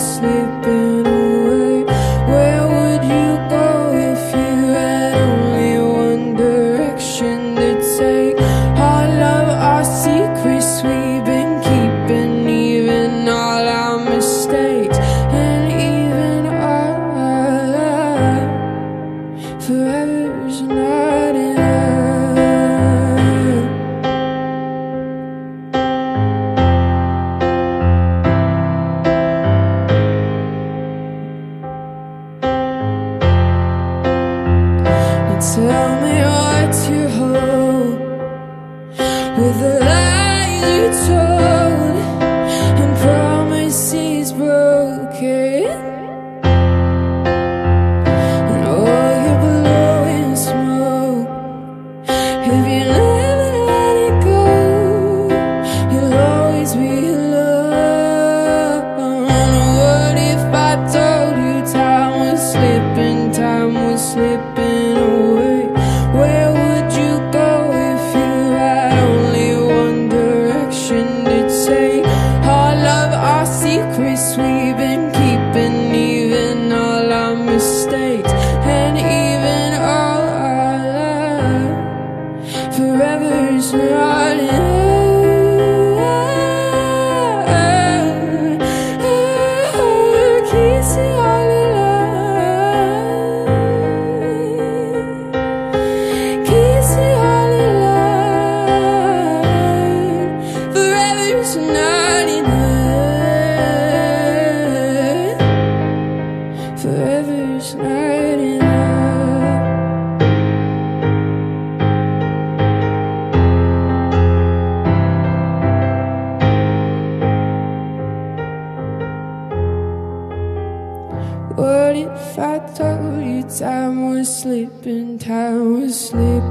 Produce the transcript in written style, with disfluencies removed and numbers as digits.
was slipping away. Where would you go if you had only one direction to take? Our love, our secrets we've been keeping, even all our mistakes, and even our love. Forever's not enough. Tell me what you hold with the lies you told and promises broken, and all you blowing smoke. If you never let it go, you'll always be alone. What if I told you time was slipping, time was slipping away? Where would you go if you had only one direction to take? Our love, our secrets we've been keeping, even all our mistakes, and even all our love. Forever's not enough. Kissing all alone, kissing all alone. Forever's not enough. Forever's not enough. What if I told you time was slipping, time was slipping